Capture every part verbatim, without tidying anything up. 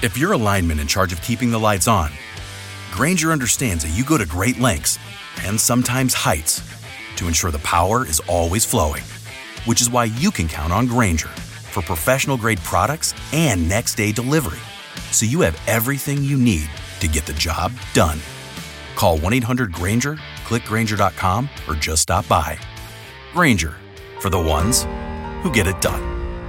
If you're a lineman in charge of keeping the lights on, Grainger understands that you go to great lengths and sometimes heights to ensure the power is always flowing, which is why you can count on Grainger for professional-grade products and next-day delivery, so you have everything you need to get the job done. Call one eight hundred Grainger, click Grainger dot com, or just stop by. Grainger, for the ones who get it done.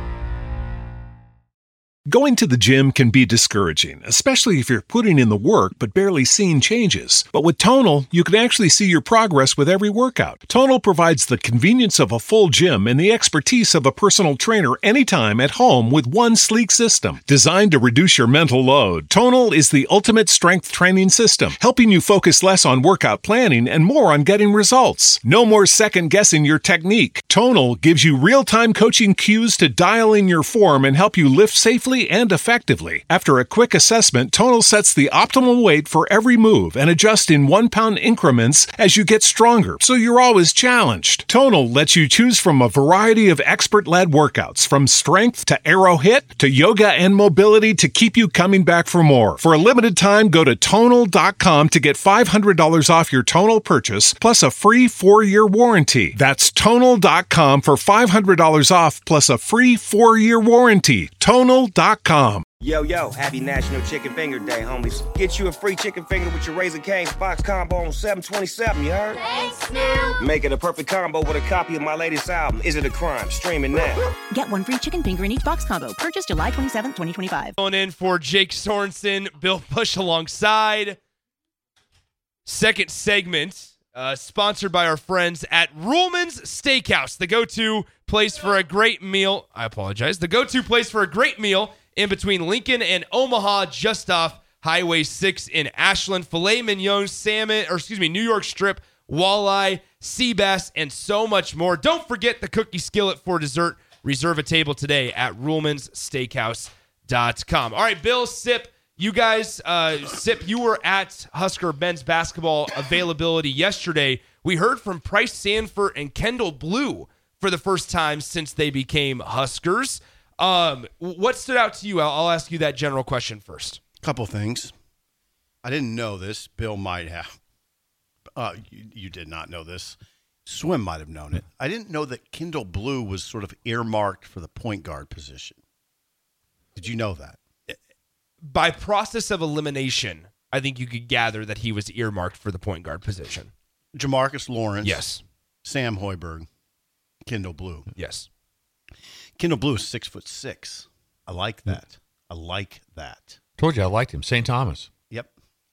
Going to the gym can be discouraging, especially if you're putting in the work but barely seeing changes. But with Tonal, you can actually see your progress with every workout. Tonal provides the convenience of a full gym and the expertise of a personal trainer anytime at home with one sleek system. Designed to reduce your mental load, Tonal is the ultimate strength training system, helping you focus less on workout planning and more on getting results. No more second-guessing your technique. Tonal gives you real-time coaching cues to dial in your form and help you lift safely and effectively. After a quick assessment, Tonal sets the optimal weight for every move and adjusts in one-pound increments as you get stronger, so you're always challenged. Tonal lets you choose from a variety of expert-led workouts, from strength to aero hit to yoga and mobility, to keep you coming back for more. For a limited time, go to tonal dot com to get five hundred dollars off your Tonal purchase, plus a free four-year warranty. That's tonal dot com for five hundred dollars off, plus a free four-year warranty. tonal dot com. Yo, yo, happy National Chicken Finger Day, homies. Get you a free chicken finger with your Raising Cane's box combo on seven twenty-seven, you heard? Thanks, Snoop. Make it a perfect combo with a copy of my latest album, Is It a Crime? Streaming now. Get one free chicken finger in each box combo. Purchase July twenty-seventh, twenty twenty-five. Going in for Jake Sorensen, Bill Bush alongside. Second segment, uh, sponsored by our friends at Ruhlman's Steakhouse, the go-to place for a great meal. I apologize. The go-to place for a great meal in between Lincoln and Omaha, just off Highway six in Ashland. Filet mignon, salmon, or excuse me, New York strip, walleye, sea bass, and so much more. Don't forget the cookie skillet for dessert. Reserve a table today at ruhlmans steakhouse dot com. All right, Bill, Sip, you guys, uh, Sip, you were at Husker men's basketball availability yesterday. We heard from Price Sanford and Kendall Blue for the first time since they became Huskers. Um, what stood out to you? I'll, I'll ask you that general question first. Couple things. I didn't know this. Bill might have. Uh, you, you did not know this. Swim might have known it. I didn't know that Kendall Blue was sort of earmarked for the point guard position. Did you know that? By process of elimination, I think you could gather that he was earmarked for the point guard position. Jamarcus Lawrence. Yes. Sam Hoiberg. Kendall Blue. Yes. Kendall Blue is six foot six. I like that. I like that. Told you I liked him. Saint Thomas. Yep.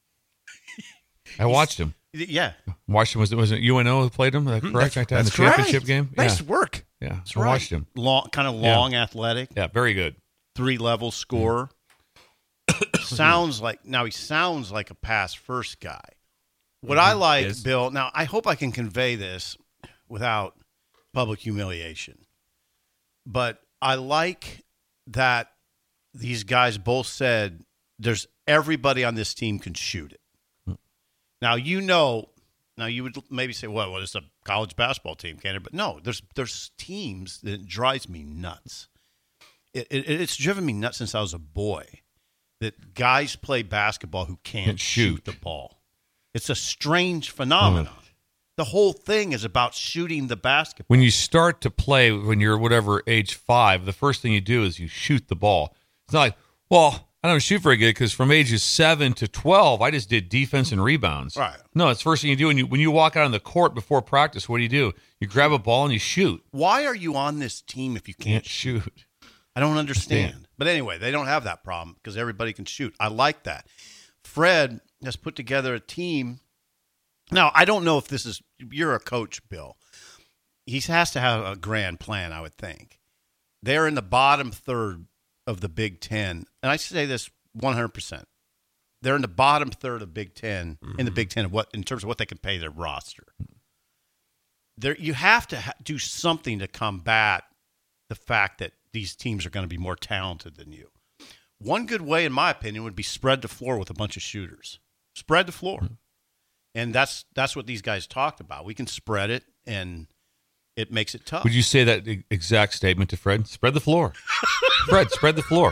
I watched him. Yeah. Watched him. Was it, was it U N O who played him? That correct? That's, in the that's championship right. game? Nice yeah. work. Yeah. That's I right. watched him. Long, kind of long, yeah. athletic. Yeah, very good. Three-level scorer. Sounds like, now he sounds like a pass-first guy. What mm-hmm. I like, yes. Bill, now I hope I can convey this without public humiliation, but I like that these guys both said there's everybody on this team can shoot it. Mm. Now, you know, now you would maybe say, well, well, it's a college basketball team, can't it? But no, there's there's teams that it drives me nuts. It, it, it's driven me nuts since I was a boy that guys play basketball who can't, can't shoot. shoot the ball. It's a strange phenomenon. Mm. The whole thing is about shooting the basketball. When you start to play, when you're whatever age five, the first thing you do is you shoot the ball. It's not like, well, I don't shoot very good because from ages seven to twelve, I just did defense and rebounds. Right. No, it's the first thing you do when you when you walk out on the court before practice. What do you do? You grab a ball and you shoot. Why are you on this team if you can't, can't shoot? shoot? I don't understand. Stand. But anyway, they don't have that problem because everybody can shoot. I like that. Fred has put together a team. Now, I don't know if this is – you're a coach, Bill. He has to have a grand plan, I would think. They're in the bottom third of the Big Ten. And I say this one hundred percent. They're in the bottom third of Big Ten, mm-hmm. in the Big Ten of what, in terms of what they can pay their roster. There, you have to ha- do something to combat the fact that these teams are going to be more talented than you. One good way, in my opinion, would be spread the floor with a bunch of shooters. Spread the floor. Mm-hmm. And that's that's what these guys talked about. We can spread it, and it makes it tough. Would you say that exact statement to Fred? Spread the floor. Fred, spread the floor. Well,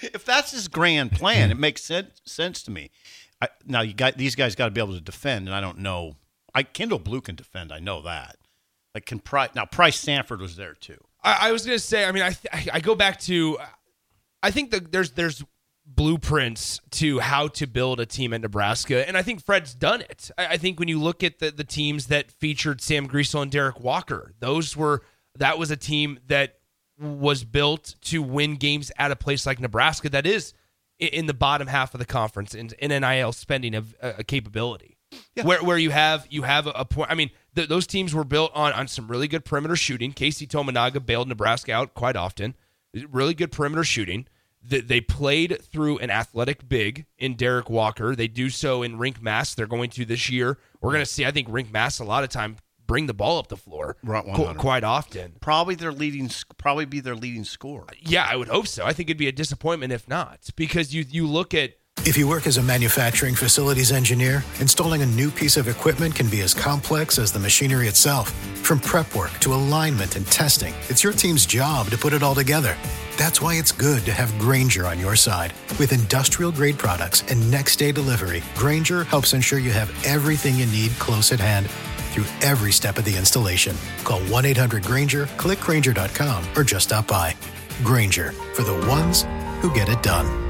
if that's his grand plan, it makes sense, sense to me. I, now you got these guys got to be able to defend, and I don't know. I Kendall Blue can defend. I know that. Like can Price now? Price Sanford was there too. I, I was gonna say. I mean, I th- I go back to. I think that there's there's blueprints to how to build a team at Nebraska, and I think Fred's done it. I, I think when you look at the the teams that featured Sam Griesel and Derek Walker, those were that was a team that was built to win games at a place like Nebraska that is in the bottom half of the conference in, in N I L spending of a, a capability. Yeah. Where where you have you have a, a point. I mean, th- those teams were built on on some really good perimeter shooting. Casey Tominaga bailed Nebraska out quite often. Really good perimeter shooting. They, they played through an athletic big in Derek Walker. They do so in Rink Mass. They're going to this year. We're going to see. I think Rink Mass a lot of time bring the ball up the floor qu- quite often. Probably their leading. Probably be their leading scorer. Yeah, I would hope so. I think it'd be a disappointment if not, because you you look at. If you work as a manufacturing facilities engineer, installing a new piece of equipment can be as complex as the machinery itself. From prep work to alignment and testing, it's your team's job to put it all together. That's why it's good to have Grainger on your side. With industrial-grade products and next-day delivery, Grainger helps ensure you have everything you need close at hand through every step of the installation. Call one eight hundred Grainger, click Grainger dot com, or just stop by. Grainger, for the ones who get it done.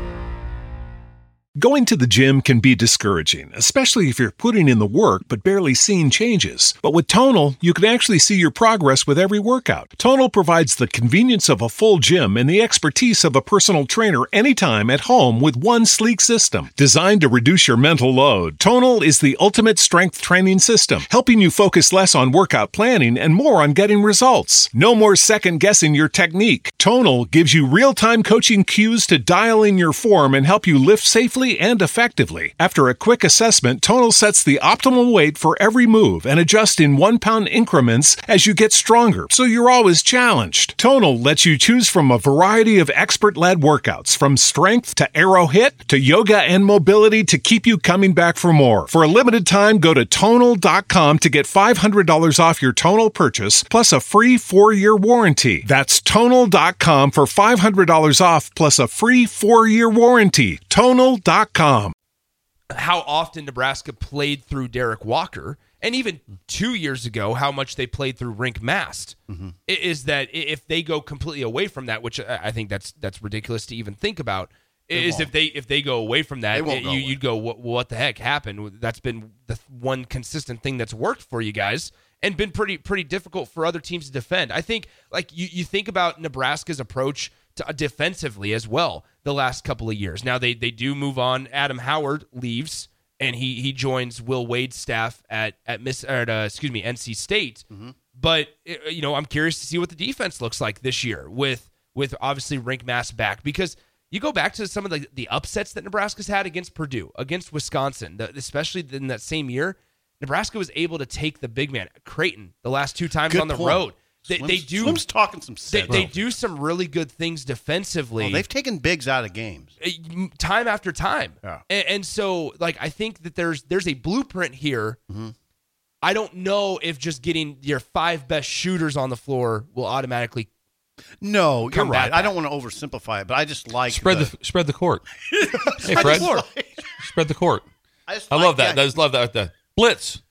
Going to the gym can be discouraging, especially if you're putting in the work but barely seeing changes. But with Tonal, you can actually see your progress with every workout. Tonal provides the convenience of a full gym and the expertise of a personal trainer anytime at home with one sleek system. Designed to reduce your mental load, Tonal is the ultimate strength training system, helping you focus less on workout planning and more on getting results. No more second-guessing your technique. Tonal gives you real-time coaching cues to dial in your form and help you lift safely and effectively. After a quick assessment, Tonal sets the optimal weight for every move and adjusts in one-pound increments as you get stronger, so you're always challenged. Tonal lets you choose from a variety of expert-led workouts, from strength to aero hit to yoga and mobility to keep you coming back for more. For a limited time, go to tonal dot com to get five hundred dollars off your Tonal purchase, plus a free four-year warranty. That's tonal dot com for five hundred dollars off, plus a free four-year warranty. tonal dot com. How often Nebraska played through Derek Walker, and even two years ago, how much they played through Rink Mast, mm-hmm. is that if they go completely away from that, which I think that's that's ridiculous to even think about, they is won't. if they if they go away from that, it, you, you'd go, what, what the heck happened? That's been the one consistent thing that's worked for you guys and been pretty pretty difficult for other teams to defend. I think, like, you, you think about Nebraska's approach to, uh, defensively as well the last couple of years. Now they they do move on. Adam Howard leaves and he he joins Will Wade's staff at at Miss or at, uh, excuse me N C State. Mm-hmm. But you know, I'm curious to see what the defense looks like this year with with obviously Rink Mass back, because you go back to some of the the upsets that Nebraska's had against Purdue, against Wisconsin, the, especially in that same year. Nebraska was able to take the big man Creighton the last two times Good on the point. road. They, Slim's, they do. Slim's talking some sense. They, they do some really good things defensively. Well, they've taken bigs out of games time after time. Yeah. And, and so, like, I think that there's there's a blueprint here. Mm-hmm. I don't know if just getting your five best shooters on the floor will automatically. No, you're right. Back. I don't want to oversimplify it, but I just like spread the, the spread the court. Hey, Fred, the spread the court. I, I like love that. I just love that. The blitz.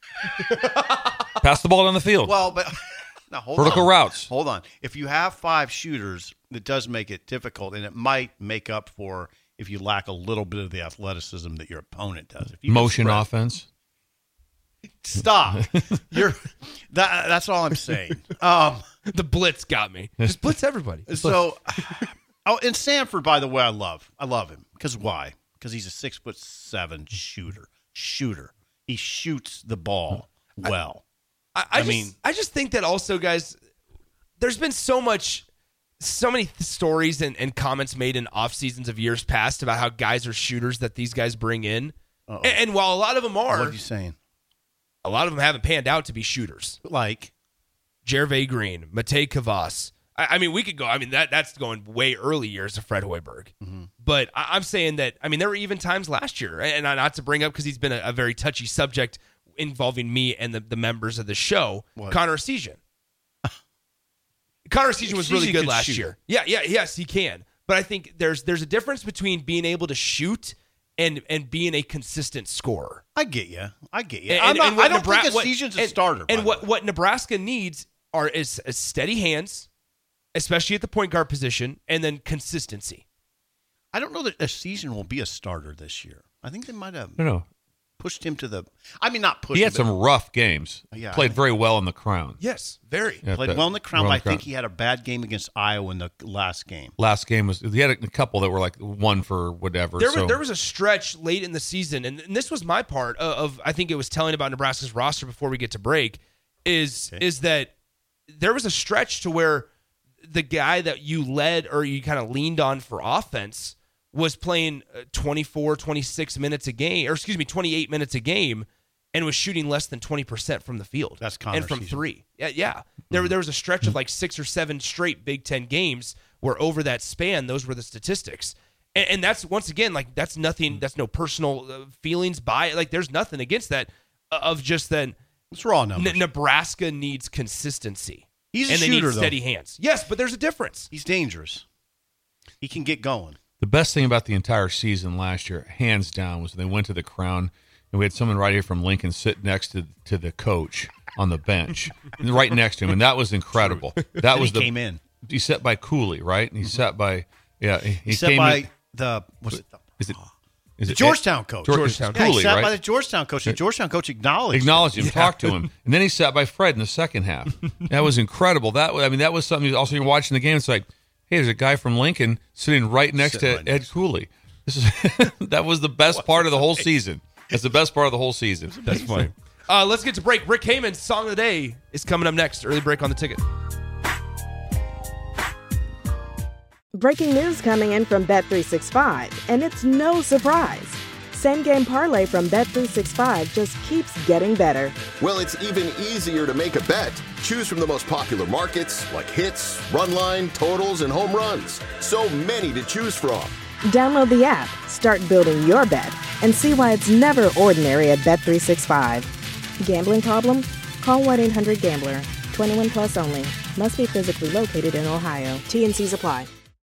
Pass the ball down the field. Well, but. Now, hold Vertical on. routes. Hold on. If you have five shooters, it does make it difficult, and it might make up for if you lack a little bit of the athleticism that your opponent does. If you Motion offense. Stop. You're that. That's all I'm saying. Um, the blitz got me. Just blitz everybody. So, oh, and Sanford, by the way, I love. I love him because why? Because he's a six foot seven shooter. Shooter. He shoots the ball well. I, I, I, I just, mean, I just think that also, guys, there's been so much, so many th- stories and, and comments made in off seasons of years past about how guys are shooters that these guys bring in. And, and while a lot of them are, what are you saying? A lot of them haven't panned out to be shooters. Like Jervay Green, Matej Kavas. I, I mean, we could go. I mean, that that's going way early years of Fred Hoiberg. Mm-hmm. But I, I'm saying that. I mean, there were even times last year, and not to bring up because he's been a, a very touchy subject involving me and the, the members of the show, what? Connor Essegian. Connor Essegian was really good last shoot. year. Yeah, yeah, yes, he can. but I think there's there's a difference between being able to shoot and and being a consistent scorer. I get you. I get you. And, I'm not, and what I don't Nebra- think what- Essegian's a and- starter. And by what, the way. what Nebraska needs are is, is steady hands, especially at the point guard position, and then consistency. I don't know that Essegian will be a starter this year. I think they might have No, no. pushed him to the. I mean, not pushed. He had him, but some rough games. Yeah, Played I- very well in the Crown. Yes, very. At played the- well in the Crown. well But in I the Crown. think he had a bad game against Iowa in the last game. Last game was he had a couple that were like one for whatever. There so. was there was a stretch late in the season, and, and this was my part of, of I think it was telling about Nebraska's roster before we get to break, is Okay. is that there was a stretch to where the guy that you led or you kind of leaned on for offense was playing uh, twenty-four, twenty-six minutes a game, or excuse me, twenty-eight minutes a game, and was shooting less than twenty percent from the field. That's Connor and from season. three. Yeah, yeah. There there was a stretch of like six or seven straight Big Ten games where over that span, those were the statistics. And, and that's, once again, like that's nothing, that's no personal uh, feelings by, like there's nothing against that uh, of just that It's raw numbers. N- Nebraska needs consistency. He's a and they shooter, need though. steady hands. Yes, but there's a difference. He's dangerous. He can get going. The best thing about the entire season last year, hands down, was when they went to the Crown, and we had someone right here from Lincoln sit next to to the coach on the bench, right next to him, and that was incredible. That was he the came in. He sat by Cooley, right? And he sat by yeah. He, He sat came by in, the what's it? The, is it is the it Georgetown coach. George- Georgetown. Yeah, he Cooley, sat right? by the Georgetown coach. The Georgetown coach acknowledged Acknowledged him. him, talked to him, and then he sat by Fred in the second half. That was incredible. That I mean, that was something. Also, you're watching the game. It's like, hey, there's a guy from Lincoln sitting right next Sitting to right Ed next. Cooley. This is that was the best part of the whole season. That's the best part of the whole season. That's funny. Uh, let's get to break. Rick Heyman's Song of the Day is coming up next. Early break on the ticket. Breaking news coming in from Bet three sixty-five, and it's no surprise. Same Game Parlay from Bet three sixty-five just keeps getting better. Well, it's even easier to make a bet. Choose from the most popular markets like hits, run line, totals, and home runs. So many to choose from. Download the app, start building your bet, and see why it's never ordinary at Bet three sixty-five. Gambling problem? Call one eight hundred gambler. twenty-one plus only. Must be physically located in Ohio. T and C's apply.